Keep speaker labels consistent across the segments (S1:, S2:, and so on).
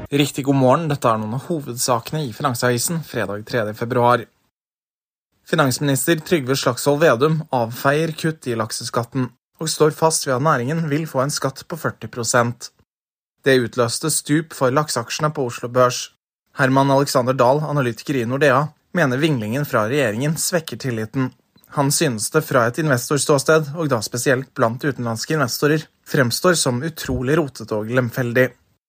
S1: Riktig god morgen, dette er noen av hovedsakene i Finansavisen fredag 3. februar. Finansminister Trygve Slagsvold Vedum avfeier kutt i lakseskatten og står fast ved at næringen vil få en skatt på 40%. Det utløste stup for lakseaksjene på Oslo Børs. Herman Alexander Dahl, analytiker i Nordea, mener vinglingen fra regjeringen svekker tilliten. Han synes det fra et investorståsted, og da spesielt blant utenlandske investorer, fremstår som utrolig rotet og lemfeldig.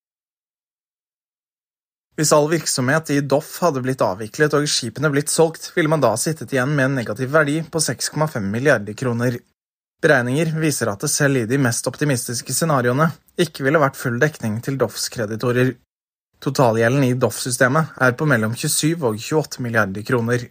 S1: Hvis all virksomhet i Doff hadde blitt avviklet og skipene blitt solgt, ville man da sittet igjen med en negativ verdi på 6,5 milliarder kroner. Beregninger viser at det selv i de mest optimistiske scenarioene ikke ville vært full dekning til Doffs kreditorer. Totalgjelden i Doff-systemet er på mellom 27 og 28 milliarder kroner.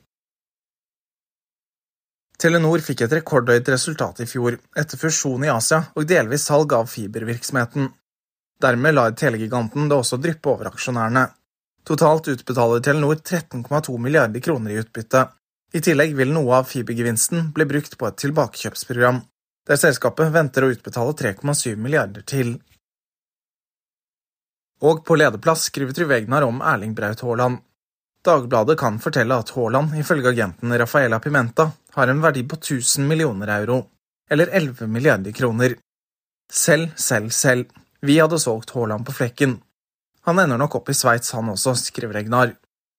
S1: Telenor fikk et rekordhøyt resultat i fjor, etter fusjon i Asia og delvis salg av fibervirksomheten. Dermed lar telegiganten det også dryppe over aksjonærene. Totalt utbetaler Telenor 13,2 milliarder kroner i utbytte. I tillegg vil noe av fibergevinsten bli brukt på et tilbakekjøpsprogram, der selskapet venter å utbetale 3,7 milliarder til. Og på lederplass skriver Trygve Egnar om Erling Braut Haaland. Dagbladet kan fortelle at Haaland, ifølge agenten Rafaela Pimenta, har en verdi på 1000 millioner euro, eller 11 milliarder kroner. Selv. Vi hadde solgt Haaland på flekken. Han ender nok opp i Sveits han også, skriver Egnar.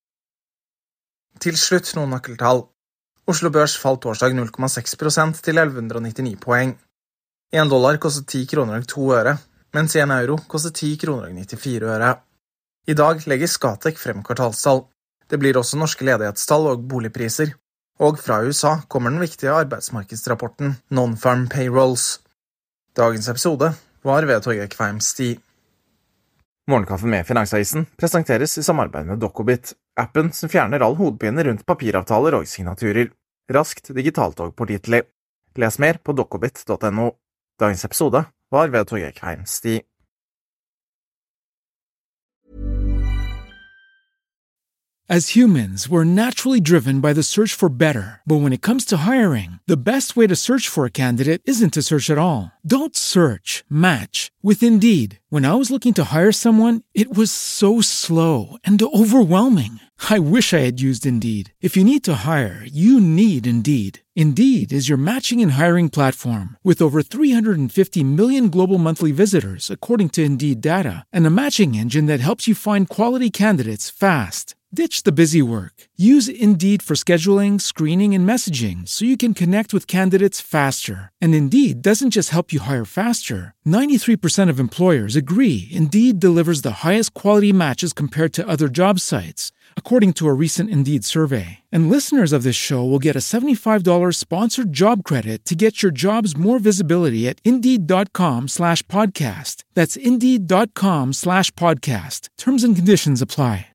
S1: Til slutt noen nøkkeltall. Oslo Børs falt torsdag 0,6% til 1199 poeng. 1 dollar kostet 10 kroner og 2 øre, mens 1 euro kostet 10 kroner og 94 øre. I dag legger Scatec frem kvartalstall. Det blir også norske ledighetstall og boligpriser. Og fra USA kommer den viktige arbeidsmarkedsrapporten Non-Farm Payrolls. Dagens episode var ved Torgeir Kveim Sti. Morgenkaffe med Finansavisen presenteres i samarbeid med Dokobit, appen som fjerner all hodepine rundt papiravtaler og signaturer. Raskt digitalt og pålitelig. Les mer på dokobit.no. Dagens episode var ved Torgeir Kveim Sti.
S2: As humans, we're naturally driven by the search for better. But when it comes to hiring, the best way to search for a candidate isn't to search at all. Don't search, match with Indeed. When I was looking to hire someone, it was so slow and overwhelming. I wish I had used Indeed. If you need to hire, you need Indeed. Indeed is your matching and hiring platform with over 350 million global monthly visitors, according to Indeed data, and a matching engine that helps you find quality candidates fast. Ditch the busy work. Use Indeed for scheduling, screening, and messaging so you can connect with candidates faster. And Indeed doesn't just help you hire faster. 93% of employers agree Indeed delivers the highest quality matches compared to other job sites, according to a recent Indeed survey. And listeners of this show will get a $75 sponsored job credit to get your jobs more visibility at Indeed.com/podcast. That's Indeed.com/podcast. Terms and conditions apply.